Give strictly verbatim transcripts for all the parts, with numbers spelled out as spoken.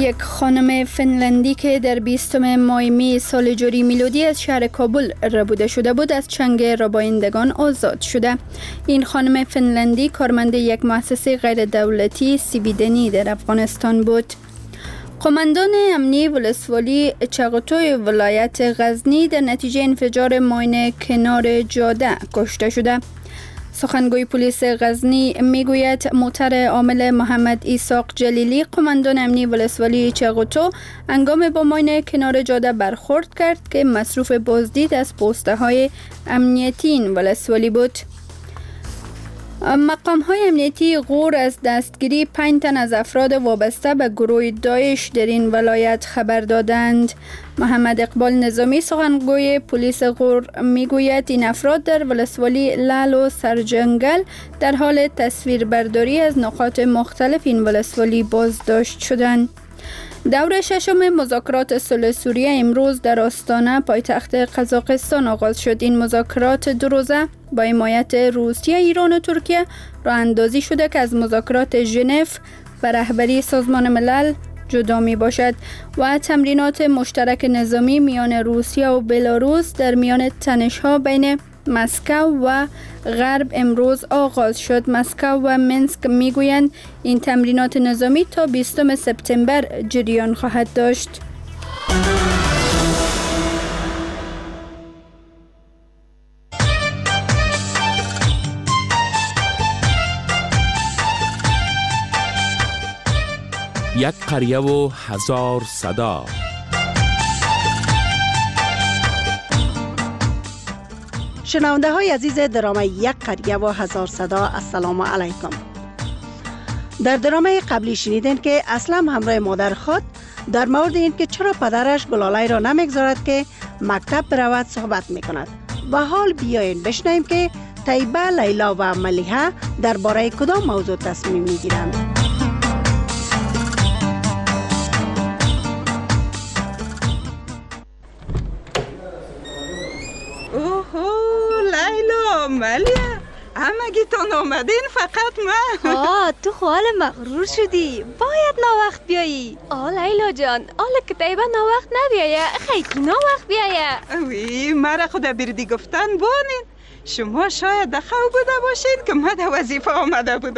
یک خانم فنلندی که در بیستم ماه می سال جاری میلادی از شهر کابل ربوده شده بود از چنگ ربایندگان آزاد شده. این خانم فنلندی کارمند یک مؤسسه غیر دولتی سیبیدنی در افغانستان بود. قماندان امنی ولسوالی چغتوی ولایت غزنی در نتیجه انفجار ماین کنار جاده کشته شده. سخنگوی پلیس غزنی میگوید موتر عامل محمد ایساق جلیلی قماندان امنی ولسوالی چغتو هنگام با ماین کنار جاده برخورد کرد که مصروف بازدید از پوسته های امنیتی این ولسوالی بود. مقام های امنیتی غور از دستگیری پنج تن از افراد وابسته به گروه داعش در این ولایت خبر دادند. محمد اقبال نظامی سخنگوی پلیس غور میگوید این افراد در ولسوالی لعل و سرجنگل در حال تصویربرداری از نقاط مختلف این ولسوالی بازداشت شدند. دور ششم مذاکرات صلح سوریه امروز در آستانه پایتخت قزاقستان آغاز شد. این مذاکرات دو روزه با حمایت روسیه، ایران و ترکیه راه اندازی شده که از مذاکرات ژنو و رهبری سازمان ملل جدا می باشد و تمرینات مشترک نظامی میان روسیه و بلاروس در میان تنش‌ها بین مسکو و غرب امروز آغاز شد. مسکو و منسک میگویند این تمرینات نظامی تا بیستم سپتامبر جریان خواهد داشت. یک قریه و هزار صدا. شنونده های عزیز درامه یک قریه و هزار صدا، السلام علیکم. در درامه قبلی شنیدین که اسلم همراه مادر خود در مورد این که چرا پدرش گلاله را نمیگذارد که مکتب برود صحبت میکند و حال بیاین بشنویم که طیبه، لیلا و ملیحه درباره کدام موضوع تصمیم میگیرند. ملیه همگیتون آمدین فقط من. آه تو خال مغرور شدی، باید ناوقت بیایی. آه لیلا جان، آله که طیبه ناوقت نبیایه، خیلی ناوقت بیایه. وی مرا خدا بردی گفتن بانین. شما شاید در خواب بوده باشین که من در وظیفه آمده بودم.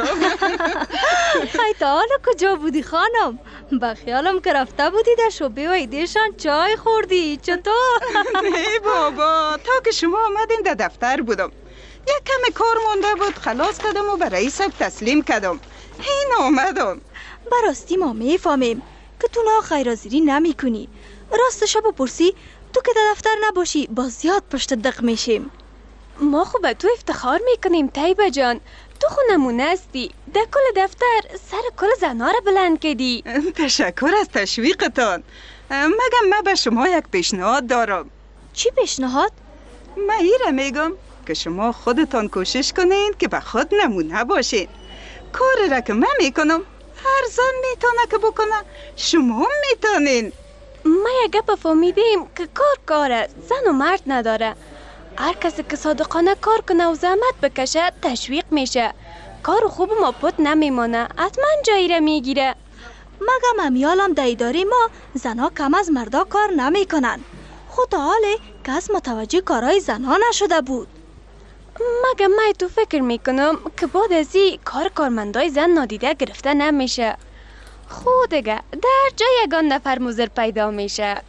خیلی حالا کجا بودی خانم؟ با خیالم که رفته بودی در شعبه و ایدهشان چای خوردی، چطور؟ نه بابا، تا که شما آمدین در دفتر بودم. یک کمی کار مونده بود، خلاص کردم و به رئیس تسلیم کردم. این آمدم. براستی ما میفهمیم که تو نا خیرازیری نمی کنی. راستشو بپرسی تو که در دفتر نباشی با زیاد پشت دق میشیم. ما خو به تو افتخار میکنیم طیبه جان. تو خو نمونه هستی. در کل دفتر سر کل زنا را بلند کردی. تشکر از تشویقتان. مگم من به شما یک پیشنهاد دارم. چی پیشنهاد؟ من ایره میگم که شما خودتان کوشش کنین که به خود نمونه باشین. کاری را که من میکنم هر زن میتونه که بکنه، شما میتونین. ما یک گپ فهمیدیم که کار کاره، زن و مرد نداره. هر کسی که صادقانه کار کنه و زحمت بکشه تشویق میشه. کار خوب ما پت نمیمانه، حتما جایی را میگیره. مگم امیالم در اداره ما زنها کم از مردا کار نمیکنن. خود حاله کس متوجه کارهای زنها نشده بود. مگم من تو فکر میکنم که بعد از این کار کارمندای زن نادیده گرفته نمیشه. خود دیگه در جای یگان نفر مضر پیدا میشه.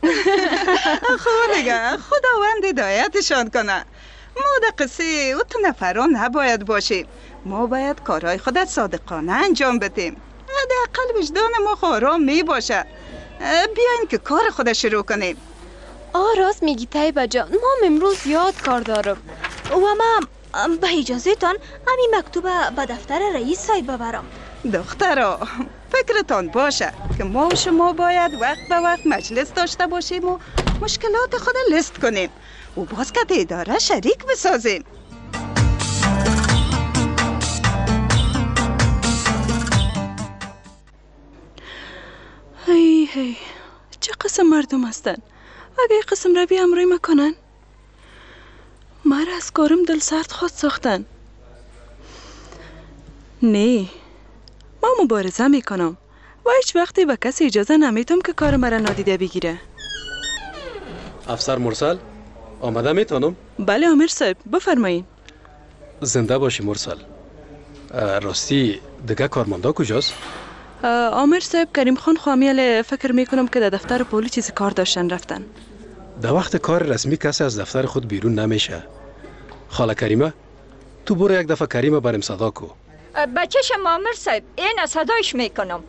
خود دیگه خداوند هدایتشان کنه. ما در قصه او تو نفران نباید باشیم. ما باید کارهای خودت صادقانه انجام بدیم. حداقل وجدان ما آرام می باشه. بیاین که کار خود شروع کنیم. آه راست میگی طیبه جان، ما امروز یاد کار دارم و ما به اجازه تان همین مکتوب به دفتر رئیس صاحب ببرم. دخترا فکرتان باشه که ما و شما باید وقت به وقت مجلس داشته باشیم و مشکلات خود لیست کنیم و باز که اداره شریک بسازیم. هی هی چه قسم مردم هستن؟ اگه قسم را بی امری مکنن مرا از کارم دل سرد خود ساختن. نه، ما مبارزه میکنم و هیچ وقتی به کسی اجازه نمیتم که کار مرا نادیده بگیره. افسر مرسل آمده میتونم؟ بله آمر صاحب بفرمایین. زنده باشی مرسل. راستی دیگه کارمندا کجاست؟ آمر صاحب کریم خان خامیل فکر میکنم که در دفتر پلیس چیزی کار داشتن رفتن. در وقت کار رسمی کسی از دفتر خود بیرون نمیشه. خاله کریمه تو برو یک دفعه کریمه بریم صدا کو. بچه‌ش آمر صاحب این صدایش میکنم.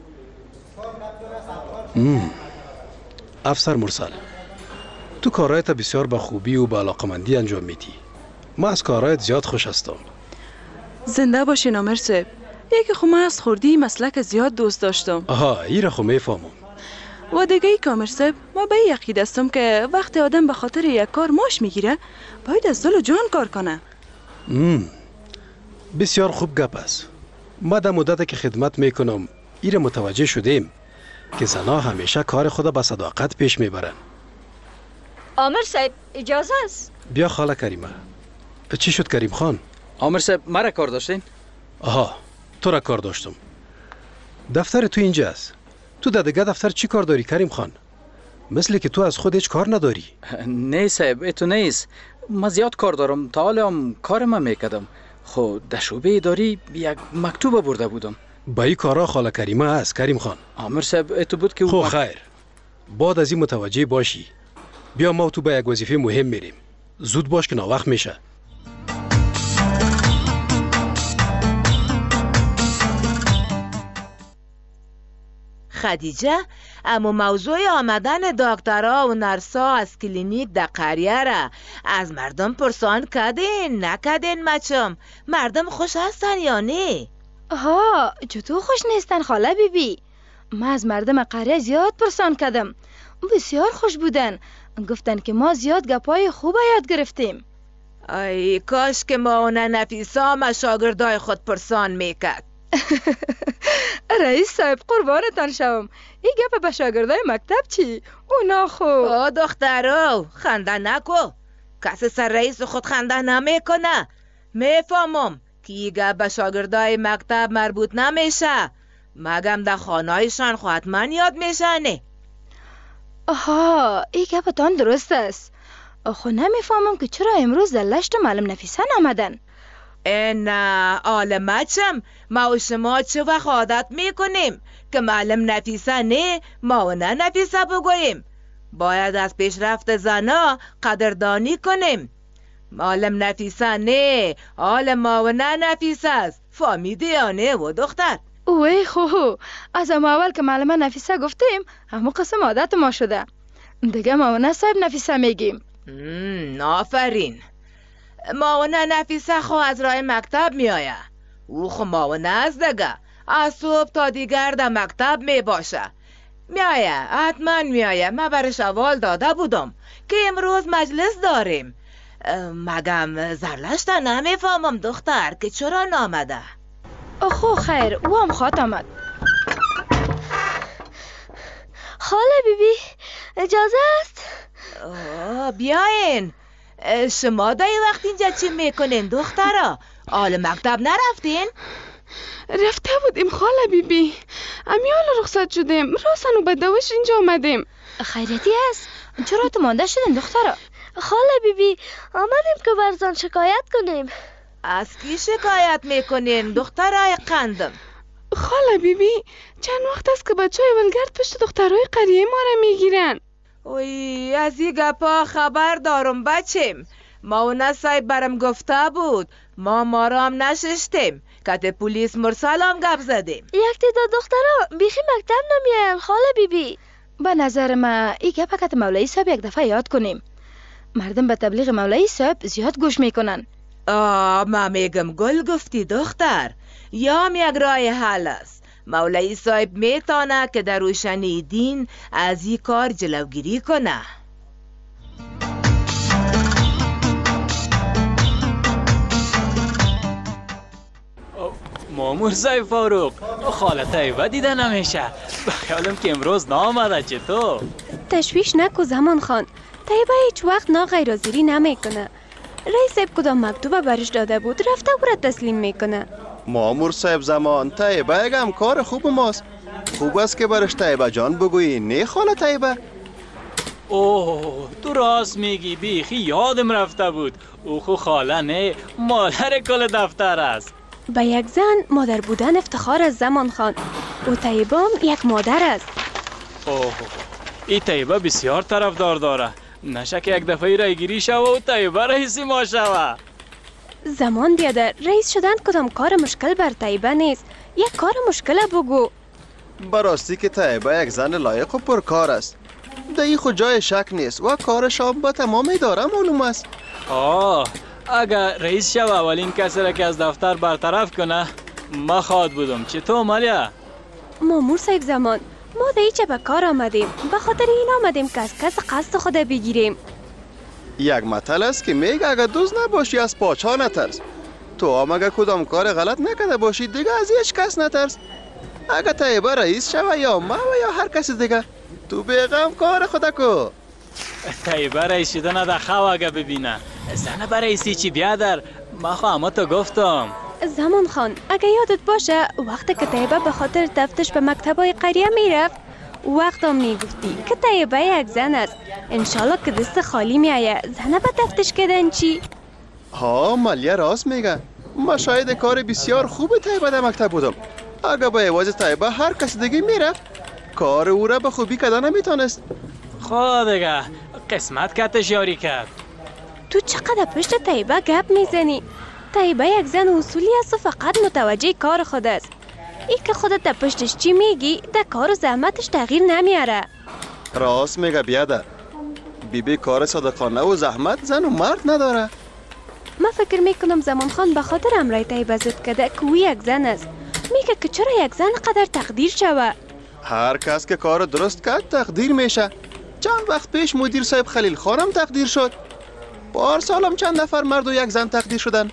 افسر مرسل تو کارایت بسیار با خوبی و با علاقمندی انجام میدی. ما از کارایت زیاد خوش هستم. زنده باشین آمر صاحب. یکی خو من از خوردی مسلک زیاد دوست داشتم. آها ایره خو میفهمم. و دیگه ای که آمر صاحب ما به این عقیده هستم که وقتی آدم به خاطر یک کار ماش میگیره باید از دل و جان کار کنه. مم. بسیار خوب گپ است. ما در مدت که خدمت میکنم ایره متوجه شدیم که زنها همیشه کار خود با صداقت پیش میبرن. آمر صاحب اجازه است؟ بیا خاله کریمه. چی شد کریم خان؟ آمر صاحب مرا کار داشتین؟ آها تو را کار داشتم. دفتر تو اینجا است. تو در دیگه دفتر چی کار داری کریم خان؟ مثل که تو از خود هیچ کار نداری. نه صاحب اتو نیست. ما زیاد کار دارم. تا حالا هم کارم میکردم. خود در شعبه اداری یک مکتوب برده بودم. با این کارا خاله کریمه است کریم خان. آمر صاحب اتو بود که خو خیر. بعد از این متوجه باشی. بیا ما تو به یک وظیفه مهم میریم. زود باش که ناوقت میشه. خدیجه اما موضوع آمدن دکترها و نرسا از کلینیک در قریه را از مردم پرسان کردین نکردین مچم؟ مردم خوش هستن یا نه؟ ها چطور خوش نیستن خاله بی بی؟ ما از مردم قریه زیاد پرسان کردم. بسیار خوش بودن. گفتن که ما زیاد گپای خوب یاد گرفتیم. ای کاش که ماونه نفیسا ما شاگردای خود پرسان میکرد. رئیس صاحب قربانتان شوم. این گپ به شاگردای مکتب چی؟ اونا خو او دخترو خنده نکو. کسی سر رئیس خود خنده نمیکنه. میفهمم که این گپ به شاگردای مکتب مربوط نمیشه. مگم در خانهایشان خو حتما یاد میشه نه؟ آها این گپتان درست است. خو نمیفهمم که چرا امروز در لشت معلم نفیسه نامدن. نه عالمچم ما و شما چه وقت عادت میکنیم که معلم نفیسه نه ما و نه نفیسه بگوییم. باید از پیشرفت زنا قدردانی کنیم. معلم نفیسه نه حال ما و نه نفیسه است. فهمیدی یا نه و دختر؟ اوه خو از اما اول که معلمه نفیسه گفتیم همون قسم عادت ما شده. دیگه ما و نه صاحب نفیسه میگیم. آفرین. ماونه نفیسه خو از راه مکتب میآیه. او خو ماونه از دیگه از صبح تا دیگر در مکتب می باشه. میآیه حتما میآیه. من برش اول داده بودم که امروز مجلس داریم. مگم زرلشته نمیفهمم دختر که چرا نامده. خو خیر او هم خواد آمد. خاله بیبی اجازه است؟ بیاین. شما دایی وقت اینجا چی میکنین دخترا؟ آل مکتب نرفتین؟ رفته بودیم خاله بیبی. امیال رخصت شدیم راستن و بدوش اینجا آمدیم. خیرتی است؟ چرا تو مانده شدین دخترا؟ خاله بیبی آمدیم که برزان شکایت کنیم. از کی شکایت میکنین دخترای قندم؟ خاله بیبی چند وقت است که بچه های ولگرد پشت دخترای قریه ما را میگیرن. اوی از این گپا خبر دارم بچیم. ماونه صاحب برم گفته بود. ما ما را هم نششتیم. کت پولیس مرسل هم گپ زدیم. یک تعداد دخترها بیخی مکتب نمیاین خاله بیبی. به نظر ما این گپ کت مولوی صاحب یک دفعه یاد کنیم. مردم به تبلیغ مولوی صاحب زیاد گوش میکنن. آه ما میگم گل گفتی دختر. یا هم یک راه حل است. مولوی صاحب میتانه که در روشنی دین از این کار جلوگیری کنه. مامور صاحب فاروق خاله طیبه دیده نمیشه. بخیالم که امروز نامده. چطور؟ تشویش نکو زمان خان. طیبه هیچ وقت نا غیرحاضری نمیکنه. رئیس صاحب کدام مکتوب برش داده بود رفته او را تسلیم میکنه. مامور صاحب زمان طیبه هم کار خوب ماست. خوب است که برش طیبه جان بگویی، نه خاله طیبه؟ اوه تو راست میگی، بیخی یادم رفته بود. او خو خاله نه، مادر کل دفتر است. به یک زن مادر بودن افتخار از زمان خان. او طیبه هم یک مادر است. اوه این طیبه بسیار طرفدار داره. نشه که یک دفعه رایگیری شوه و طیبه رئیسی ما شوه. زمان بیادر، رئیس شدن کدام کار مشکل بر طیبه نیست. یک کار مشکل بگو. براستی که طیبه یک زن لایق و پرکار است. در این خود جای شک نیست و کارش هم با تمام اداره معلوم است. آه اگر رئیس شوه اولین کسی را که از دفتر برطرف کنه ما خواد بودم. چطور مالیا؟ مامور صاحب زمان، ما در ایچه به کار آمدیم. به خاطر این آمدیم که از کس قصد خود بگیریم. یک متل است که میگه اگر دوز نباشی از پاچا نترس. تو هم اگر کدام کار غلط نکرده باشی دیگه از هیچ کس نترس. اگر طیبه رئیس شوه یا ما و یا هر کسی دیگه، تو بیغم کار خدا کو. طیبه رئیس شدن در خواه اگه ببینه زنه به رئیسی چی بیادر. ما خواهم تو گفتم. زمان خان، اگه یادت باشه وقتی که طیبه به خاطر تفتش به مکتبای قریه میرفت، وقت هم میگفتی که طیبه یک زن است. انشالله که دست خالی میایه زنه به تفتش کردن چی؟ ها مالیه راست میگه. ما شاید کار بسیار خوب طیبه در مکتب بودم. اگه با عوض طیبه هر کسی دیگه میرفت کار او را به خوبی کردن نمیتونست. خود دیگه قسمت کتش یاری کرد. تو چقدر پشت طیبه گپ میزنی؟ طیبه یک زن اصولی است و فقط متوجه کار خود است. ای که خودت در پشتش چی میگی در کار و زحمتش تغییر نمیاره. راست میگه بیادر. بی بی کار صادقانه و زحمت زن و مرد نداره. من فکر میکنم زمان خان به خاطر امرای طیبه زد کرده که او یک زن است. میگه که چرا یک زن قدر تقدیر شوه. هر کس که کار درست کرد تقدیر میشه. چند وقت پیش مدیر صاحب خلیل خانم تقدیر شد. پارسال هم چند نفر مرد و یک زن تقدیر شدن.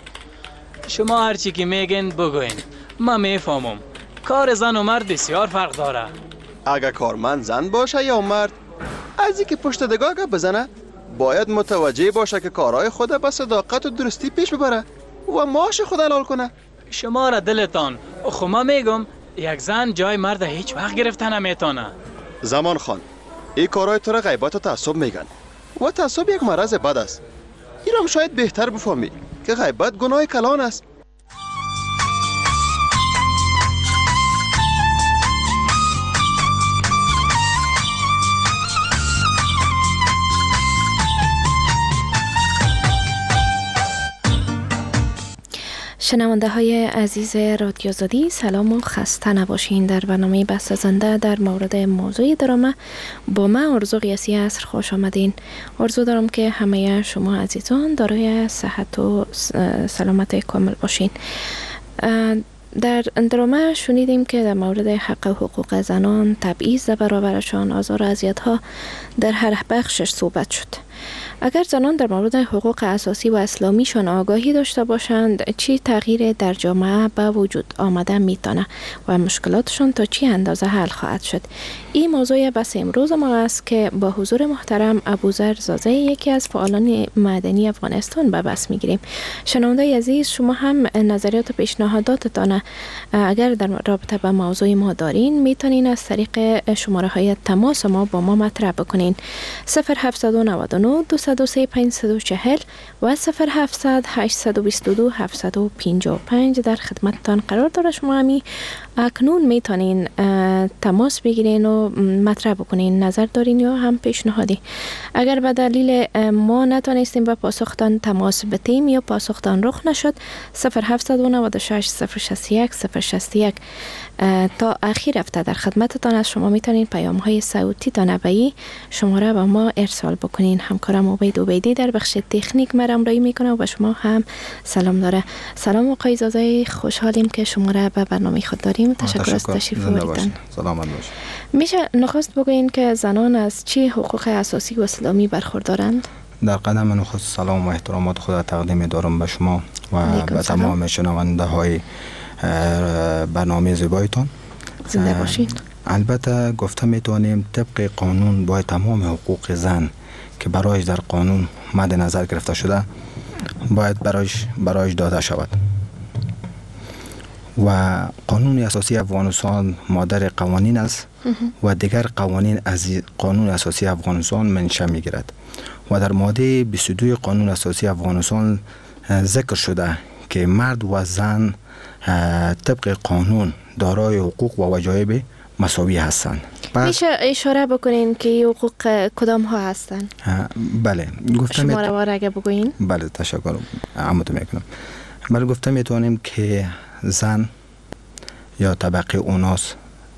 شما هرچی که میگین بگوین، ما میفهمم. کار زن و مرد بسیار فرق داره. اگه کارمند زن باشه یا مرد، از اینکه پشت دگاه بزنه باید متوجه باشه که کارهای خود به صداقت و درستی پیش ببره و معاش خود حلال کنه. شما را دلتان، خب ما میگم یک زن جای مرد هیچ وقت گرفته نمیتونه. زمان خان، این کارهای تو را غیبت و تعصب میگن و تعصب یک مرض بد است. این هم شاید بهتر بفهمی که غیبت گناه کلان است. شنونده های عزیز رادیو زادی، سلام و خسته نباشین. در برنامه بحث زنده در مورد موضوع درامه با من آرزو قیاسی عصر خوش آمدین. آرزو دارم که همه شما عزیزان دارای صحت و سلامت کامل باشین. در درامه شنیدیم که در مورد حق و حقوق زنان، تبعیض برابرشان، آزار و اذیت‌ها در هر بخشش صحبت شد. اگر زنان در مورد حقوق اساسی و اسلامیشان آگاهی داشته باشند، چی تغییر در جامعه به وجود آمده میتونه و مشکلاتشان تا چی اندازه حل خواهد شد. این موضوع بحث امروز ما است که با حضور محترم ابوذر زازه، یکی از فعالان مدنی افغانستان، به بحث میگیریم. شنونده عزیز، شما هم نظریات و پیشنهاداتتان اگر در رابطه با موضوع ما دارین میتونین از طریق شماره های تماس ما با ما مطرح بکنین. صفر هفت نه نه دو صفر سه پنج صفر چهل و صفر هفتصد هشتصد و بیست و دو هفتصد و پنجاه و پنج در خدمتتان قرار داره. شما همی اکنون میتونین تماس بگیرین و مطرح بکنین، نظر دارین یا هم پیشنهادی. اگر به دلیل ما نتونستیم به پاسختان تماس بتیم یا پاسختان رخ نشد، صفر هفت نه شش صفر شصت یک صفر شصت یک تا اخیر هفته در خدمتتان از شما میتونین پیام های صوتی تا نبایی شماره به ما ارسال بکنین. همکارم عبید عبیدی در بخش تکنیک مرا همراهی میکنه و به شما هم سلام داره. سلام آقای زازه، خوشحالیم که شما را به برنامه خود داریم. تشکر از تشریف آوردن. سلامت باشید. میشه نخست بگوین که زنان از چی حقوق اساسی و اسلامی برخوردارند؟ در قدم نخست سلام و احترامات خود تقدیم دارم به شما و به تمام شنونده های برنامه زیبایتان. زنده باشین. البته گفته میتونیم طبق قانون باید تمام حقوق زن که برایش در قانون مد نظر گرفته شده باید برایش برایش داده شود و قانون اساسی افغانستان مادر قوانین است و دیگر قوانین از قانون اساسی افغانستان منشأ میگیرد و در ماده بیست و دو قانون اساسی افغانستان ذکر شده که مرد و زن طبق قانون دارای حقوق و وجایب مساوی هستند. میشه اشاره بکنین که حقوق کدام ها هستند؟ بله گفتم شماره وار اگه بگوین. بله تشکر عمتو میکنم. بله گفتم میتونیم که زن یا طبقه اوناس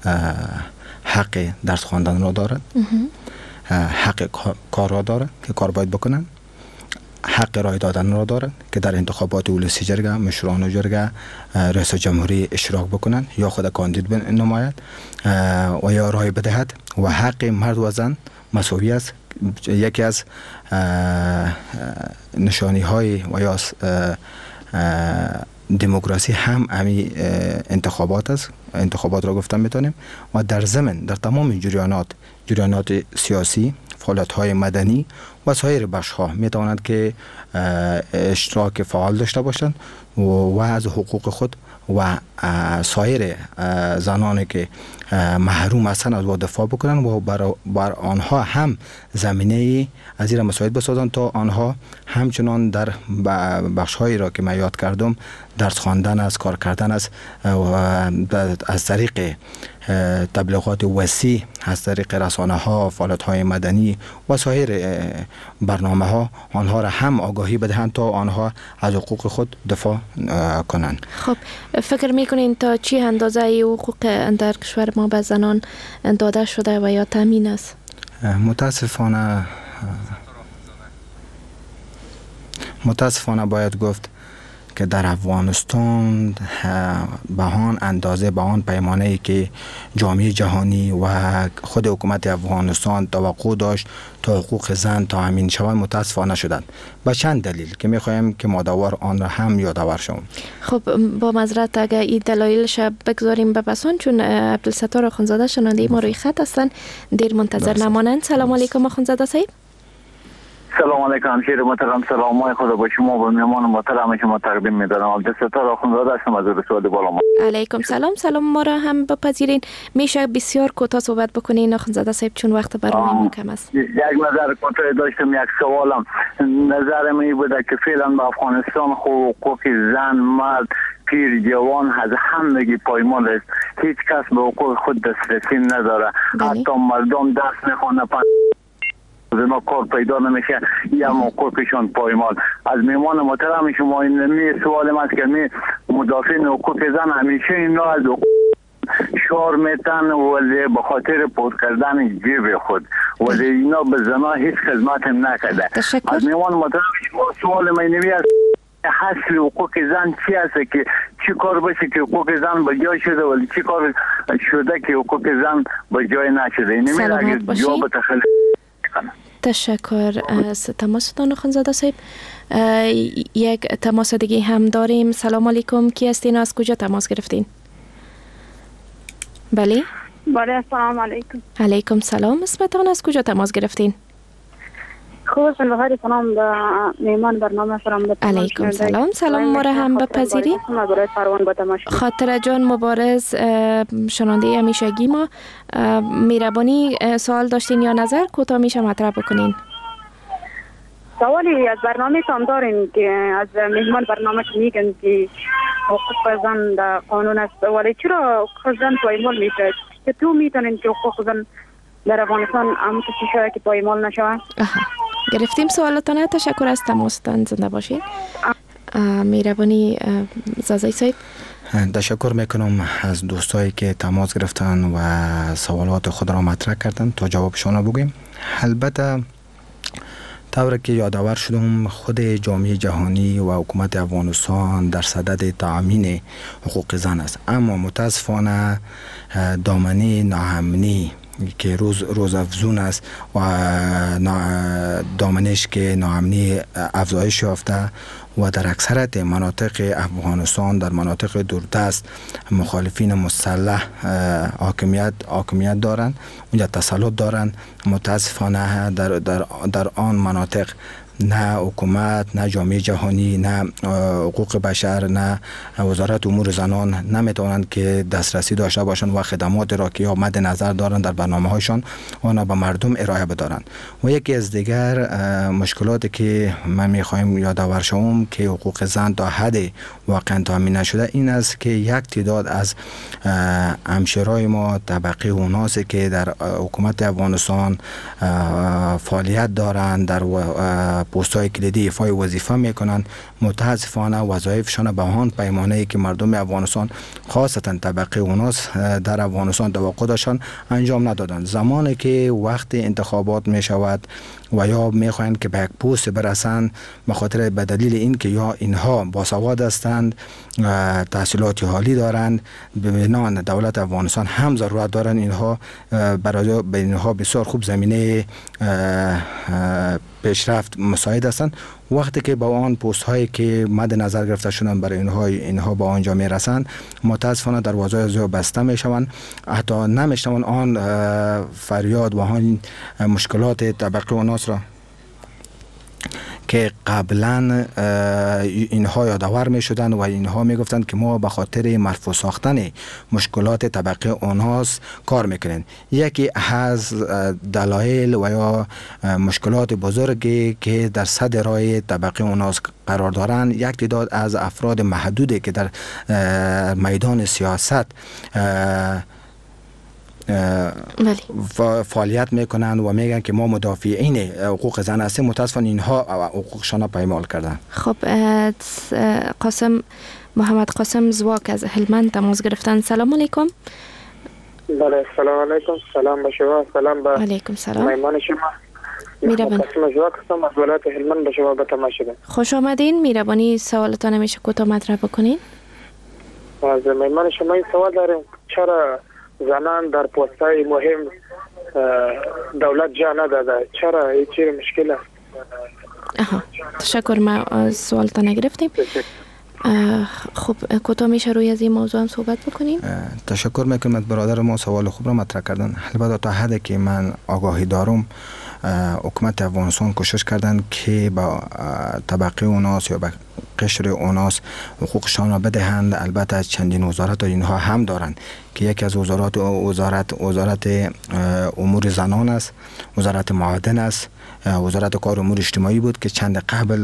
حق درس خواندن را دارد، حق کار را دارد که کار باید بکنن، حق رای دادن را دارد که در انتخابات ولسی جرگه، مشران جرگه، رئیس جمهوری اشتراک بکنن یا خود کاندید نماید و یا رای بدهد و حق مرد و زن مساوی است. یکی از نشانی های و یا دموکراسی هم امی انتخابات است. انتخابات را گفتم میتونیم و در ضمن در تمام جریانات جریانات سیاسی، فعالیت های مدنی و سایر بخش ها میتوانند که اشتراک فعال داشته باشند و از حقوق خود و سایر زنانی که محروم هستند از او دفاع بکنند و بر, بر آنها هم زمینه از این مساعد بسازند تا آنها همچنان در بخش هایی را که من یاد کردم درس خواندن است، کار کردن است از طریق تبلیغات وسیع، از طریق رسانه ها، فعالیت های مدنی و سایر برنامه ها آنها را هم آگاهی بدهند تا آنها از حقوق خود دفاع کنند. خب فکر میکنین تا چی اندازه حقوق در کشور ما به زنان داده شده و یا تامین است؟ متاسفانه متاسفانه باید گفت که در افغانستان به آن اندازه به آن پیمانه‌ای که جامعه جهانی و خود حکومت افغانستان توقع داشت تا حقوق زن تامین شود متاسفانه شدند. به چند دلیل که می‌خوایم که مادوار آن را هم یادآور شوم. خب با معذرت اگر این دلایلش بگذاریم به بسان، چون عبدالستار آخوندزاده شنونده ما روی خط هستن، دیر منتظر نمانند. سلام علیکم آخوندزاده صاحب. سلام علیکم همشیر محترم، سلام خدا با شما و مهمان محترم شما تقدیم می‌دارم. عبدالستار آخوندزاده هستم از رسول بالا. علیکم سلام. سلام ما را هم بپذیرین. میشه بسیار کوتاه صحبت بکنین آخوندزاده صاحب چون وقت برنامه ما کم است. یک نظر کوتاه داشتم. یک سوالم نظرم این بوده که فعلا به افغانستان حقوق زن، مرد، پیر، جوان از همگی پایمال است. هیچ کس به حقوق خود دسترسی نداره. حتی مردم درس میخونه زنا کار پیدا نمیشه یا حقوقشان پایمال. از میمان محترم شما این می سوال است که می مدافعین حقوق زن همیشه اینا از شعار میتن ولی به خاطر پود کردن جیب خود ولی اینا به زنا هیچ خدمت نکرده. از میمان محترم شما سوال من نمی است حاصل حقوق زن چی است که چی کار بشه که حقوق زن به جای شده ولی چی کار شده که حقوق زن به جای نشده. اینمی اگه جواب تخلیق تشکر از تماستان آخوندزاده صاحب. یک تماس دیگه هم داریم. سلام علیکم، کی هستین و از کجا تماس گرفتین؟ بله بله سلام علیکم. علیکم سلام، اسمتان از کجا تماس گرفتین؟ خوب بخیر. سلام به میمان برنامه فرام. علیکم سلام. سلام ما را هم بپذیرید. خاطر جان مبارز شنونده همیشگی ما، میربانی سوال داشتین یا نظر کوتاه میشه مطرح بکنین؟ سوالی از برنامه تام دارین که از میهمان برنامه میگن که حقوق زن در قانون است ولی چرا حقوق زن پایمال میشه؟ که تو میتونین که حقوق زن در افغانستان هم کسی شده که پایمال نشود؟ گرفتیم سوالاتانه. تشکر از تماستان. زنده باشید. میربانی زازای صاحب. تشکر میکنم از دوستایی که تماس گرفتن و سوالات خود را مطرح کردن تا جوابشان را بگویم. البته طوری که یادآور شدم خود جامعه جهانی و حکومت افغانستان در صدد تامین حقوق زن است، اما متاسفانه دامنه ناامنی که روز روز افزون است و دامنش که ناامنی افزایش یافته و در اکثرت مناطق افغانستان در مناطق دوردست مخالفین مسلح حاکمیت حاکمیت دارند، اونجا تسلط دارند. متاسفانه در در در آن مناطق نه حکومت، نه جامعه جهانی، نه حقوق بشر، نه وزارت امور زنان نمیتونند که دسترسی داشته باشند و خدمات را که مد نظر دارند در برنامه هایشان آن به مردم ارائه بدارند. و یکی از دیگر مشکلاتی که من میخوایم یادآور شوم که حقوق زن تا حد واقعا تامین نشده این است که یک تعداد از همشهرای ما طبقه اوناسی که در حکومت افغانستان فعالیت دارند، در پست‌های کلیدی ایفای وظیفه میکنند، متاسفانه وظایفشان به آن پیمانه‌ای که مردم افغانستان خاصتا طبقه اوناس در افغانستان توقع داشتند انجام ندادند. زمانی که وقت انتخابات می شود و یا میخواهند که به یک پست برسند به خاطر به دلیل این که یا اینها باسواد هستند، تحصیلات عالی دارند، به بنان دولت افغانستان هم ضرورت دارند اینها برای به اینها بسیار خوب زمینه پیشرفت مساعد هستند. وقتی که با آن پست هایی که مد نظر گرفته شدن برای اینها اینها با آنجا می رسند متاسفانه دروازه از بسته می شوند، حتی نمیشنوند آن فریاد و آن مشکلات طبقه اوناس را که قبلا اینها یادآور می شدند و اینها می گفتند که ما به خاطر مرفوع ساختن مشکلات طبقه اوناس کار میکنیم. یکی از دلایل و یا مشکلات بزرگی که در صدر راه طبقه اوناس قرار دارند یک تعداد از افراد محدودی که در میدان سیاست فعالیت میکنند و میگن که ما مدافعین حقوق زن هستیم، متاسفانه اینها حقوقشان را پایمال کردن. خب قاسم محمد قاسم زواک از هلمند تماس گرفتن. سلام علیکم. بله سلام علیکم. سلام به شما. سلام به علیکم سلام. مهمان شما. میربان. قاسم زواک هستم از ولایت هلمند به شما به تماس شدم. خوش آمدین. میربانی سوالتان میشه کوتاه مطرح بکنین. از مهمان شما این سوال داریم چرا زنان در پست‌های مهم دولت جا نداده؟ چرا این چیز مشکل است؟ آها تشکر. ما سوالتان نگرفتیم. خب کوتاه میشه روی از این موضوع هم صحبت بکنیم. تشکر میکنم از برادر ما سوال خوب را مطرح کردن. البته تا حدی که من آگاهی دارم حکومت افغانستان کوشش کردن که با طبقه اوناس یا با قشر اوناس حقوقشان را بدهند. البته چندین وزارت اینها هم دارند که یکی از وزارات وزارت وزارت امور زنان است، وزارت معادن است، وزارت کار امور اجتماعی بود که چند قبل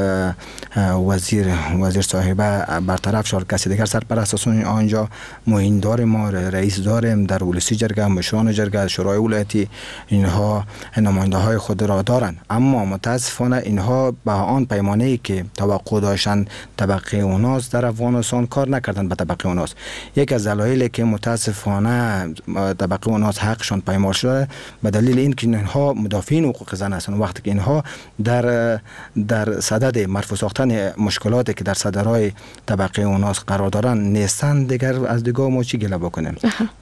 وزیر وزیر صاحبه برطرف شد، کسی دیگر سرپرست آنجا. معین داریم، ما رئیس داریم، در ولسی جرگه، مشران جرگه، شورای ولایتی اینها نماینده های خود را دارند، اما متاسفانه اینها به آن پیمانه ای که توقع داشتند طبقه اوناس در افغانستان کار نکردند به طبقه اوناس. یک از دلایلی که متاسفانه طبقه اوناس حقشان پایمال شده به دلیل این که اینها مدافعین حقوق زن هستند. وقتی که اینها در در صدد مرفوع ساختن مشکلاتی که در صدرهای طبقه اوناس قرار دارند نیستند، دیگر از دیگه ما چی گله بکنیم؟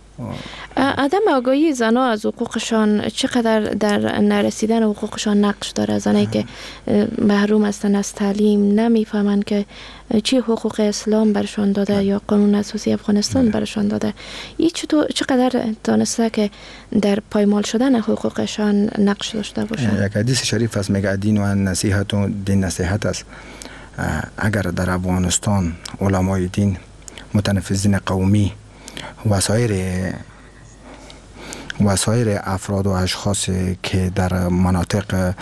عدم آگاهی زنها از حقوقشان چقدر در نرسیدن حقوقشان نقش داره؟ زنایی که محروم هستند از تعلیم، نمیفهمند که چی حقوق اسلام برشان داده یا قانون اساسی افغانستان برشان داده. این چقدر دانسته که در پایمال شدن حقوقشان نقش داشته باشه؟ یک حدیث شریف است میگه دین و نصیحت و دین نصیحت است. اگر در افغانستان علمای دین، متنفذین قومی و سایر و سایر افراد و اشخاص که در مناطق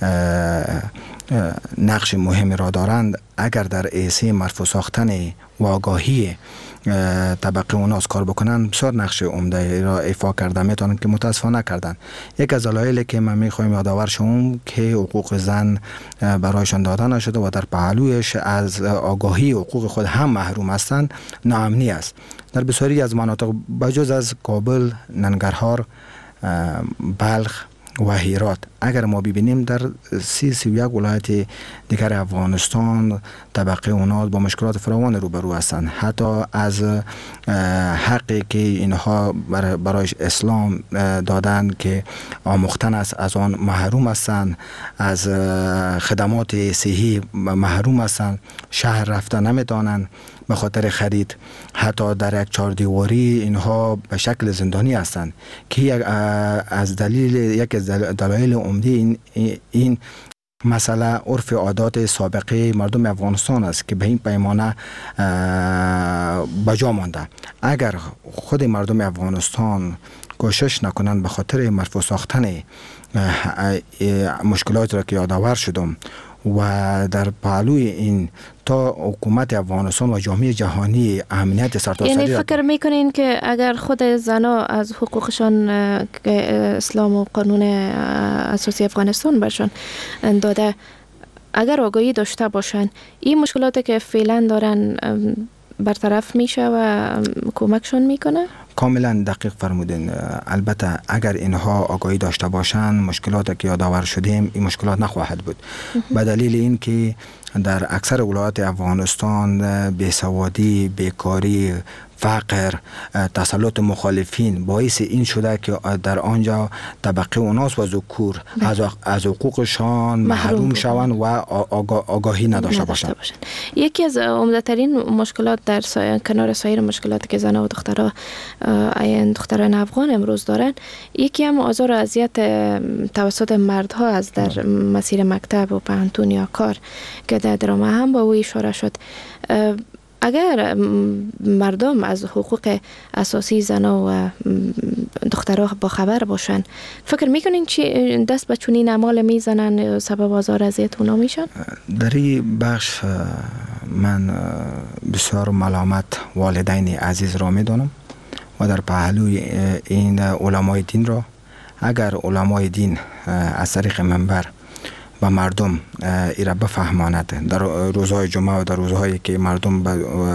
نقش مهمی را دارند اگر در ایسه مرفوع ساختن و آگاهی طبقه اوناس کار بکنن بسیار نقش عمده را ایفا کرده میتونن که متاسفانه نکردن. یک از دلایلی که من میخوایم یادآور شوم که حقوق زن برایشان داده نشده و در پهلویش از آگاهی حقوق خود هم محروم هستند ناامنی است. در بسیاری از مناطق بجز از کابل، ننگرهار، بلخ و هرات اگر ما ببینیم در سی سی و یک ولایت دیگر افغانستان طبقه اوناس با مشکلات فراوان روبرو هستند. حتی از حقی که اینها برایش اسلام دادن که آموختن است از آن محروم هستند، از خدمات صحی محروم هستند، شهر رفتن نمیتونن به خاطر خرید، حتی در یک چهاردیواری اینها به شکل زندانی هستند که از دلیل یک از دلایل عمده این این مسئله عرف عادات سابقه مردم افغانستان است که به این پیمانه بجا مانده. اگر خود مردم افغانستان کوشش نکنند به خاطر مرفوع ساختن مشکلات را که یادآور شدم و در پهلوی این تا حکومت افغانستان و جامعه جهانی امنیت سرتاسری، یعنی فکر میکنین که اگر خود زنا از حقوقشان که اسلام و قانون اساسی افغانستان برشان داده اگر آگاهی داشته باشن این مشکلاتی که فعلا دارن برطرف میشه و کمکشون میکنه؟ کاملا دقیق فرمودین. البته اگر اینها آگاهی داشته باشند مشکلاتی که یادآور شدیم این مشکلات نخواهد بود. به دلیل این که در اکثر ولایات افغانستان بیسوادی، بیکاری، فقر، تسلط مخالفین باعث این شده که در آنجا طبقه اوناس و ذکور از از حقوقشان محروم شوند و آگاهی نداشته باشند. یکی از عمده‌ترین مشکلات در سا... کنار سایر مشکلاتی که زنان و دخترها این دختران افغان امروز دارن، یکی هم آزار و اذیت توسط مردها از در مسیر مکتب و پانتون یا کار که در درامه هم با او اشاره شد. اگر مردم از حقوق اساسی زنا و دخترها با خبر باشن، فکر میکنین چی دست به چنین اعمال میزنن سبب آزار اذیت اونا میشن؟ در این بخش من بسیار ملامت والدین عزیز را میدانم و در پهلوی این علمای دین را، اگر علمای دین از طریق منبر و مردم ایره بفهماند در روزهای جمعه و در روزهایی که مردم به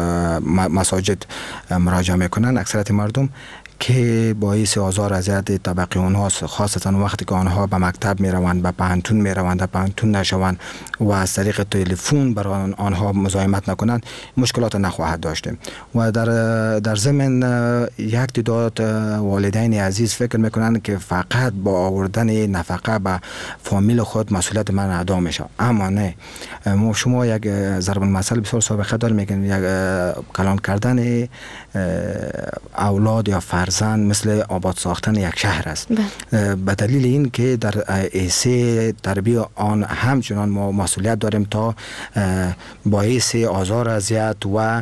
مساجد مراجعه میکنن، اکثریت مردم که باعث آزار اذیت طبقه اونهاست، خاصتا وقتی که آنها به مکتب می روند، به پانتون می روند، به پانتون نشوند و از طریق تلفن برای آنها مزاحمت نکنند، مشکلات نخواهد داشت. و در در ضمن یک تعداد والدین عزیز فکر میکنند که فقط با آوردن نفقه به فامیل خود مسئولیت من ادا میشه، اما نه. ما شما یک ضرب المثل بسیار سابقه داریم، میگن یک کلان کردن اولاد یا فرزند مثل آباد ساختن یک شهر است. به دلیل این که در ایسه تربیت آن همچنان ما مسئولیت داریم تا باعث آزار اذیت و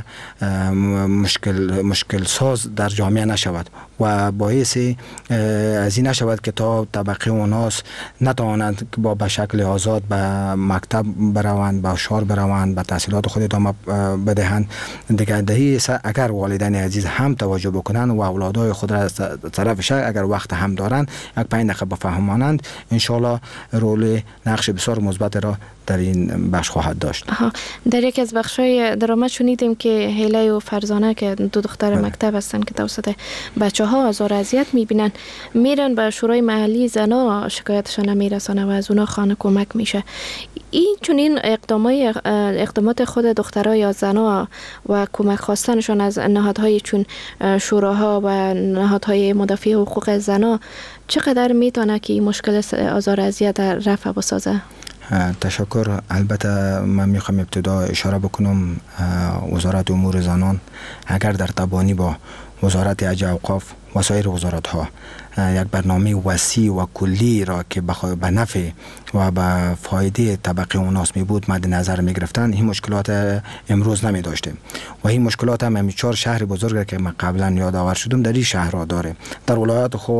مشکل مشکل ساز در جامعه نشود و باعث از این نشود که تا طبقه اوناس نتوانند که با به شکل آزاد به مکتب بروند، به شهر بروند، به تحصیلات خود ادامه بدهند. دیگر دهی اگر والدین عزیز هم توجه بکنند و اولادای خود را از طرف شهر اگر وقت هم دارند یک پنج دقیقه بفهمانند، انشالله رول نقش بسیار مثبت را در این بخش خواهد داشت. آها. در یک از بخش‌های درآمد شنیدیم که هیله و فرزانه که دو دختر بله. مکتب هستن که توسط بچه ها آزار و اذیت میبینن، میرن به شورای محلی زنا شکایتشان میرسانه و از اونا خانه کمک میشه. این چنین اقدامات اقدامات خود دخترها یا زنا و کمک خواستنشون از نهادهای چون شوراها و نهادهای مدافع حقوق زنا چقدر میتونه که این مشکل آزار و اذیت رفع بسازه؟ تشکر. البته من میخوام ابتدا اشاره بکنم وزارت امور زنان اگر در تبانی با وزارت حج و اوقاف و سایر وزارت ها یک برنامه وسیع و کلی را که به نفع و به فایده طبقه اوناس می بود مد نظر می گرفتن، این مشکلات امروز نمی داشتیم و این مشکلات هم همی چهار شهر بزرگ که من قبلا یادآور شدم در این شهرها داره. در ولایات خو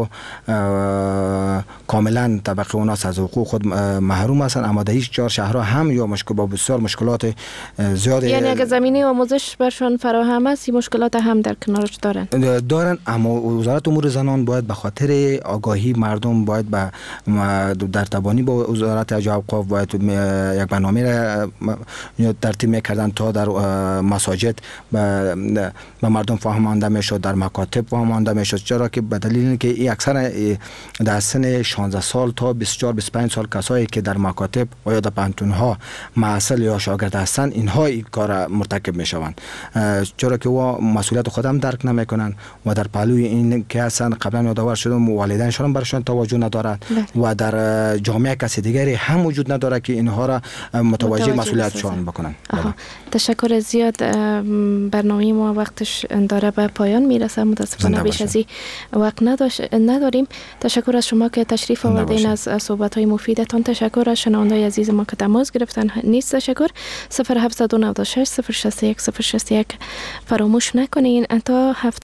کاملا طبقه اوناس از حقوق خود محروم هستند، اما در این چهار شهرها هم یا مشکل با بسیار مشکلات زیاد، یعنی اگه زمینه آموزش برشان فراهم است این مشکلات هم در کنارش دارن دارن اما وزارت امور زنان باید به خاطر آگاهی مردم باید به در تبانی با وزارت حج و اوقاف باید یک برنامه را ترتیب میکردن تا در مساجد به مردم فهمانده میشد، در مکاتب فهمانده میشد، چرا که به دلیل اینکه این اکثر در سن شانزده سال تا بیست و چهار بیست و پنج سال کسایی که در مکاتب و یا در پانتون ها محصل یا شاگرد هستند اینها این کار مرتکب میشوند، چرا که او مسئولیت خودم درک نمیکنن و در پهلوی این این که اصلا قبلا یادآور شدم والدینشان برشان توجه ندارند و در جامعه کسی دیگری هم وجود نداره که اینها را متوجه مسئولیتشان بکنن. تشکر زیاد. برنامه ما وقتش داره به پایان میرسه، متاسفانه بیش از این وقت نداریم. تشکر از شما که تشریف آوردین، از صحبت های مفیدتان تشکر. از شنوندای عزیز ما که تماس گرفتن نیست تشکر. صفر هفت نه شش صفر شش یک صفر شش یک فراموش نکنین. تا هفته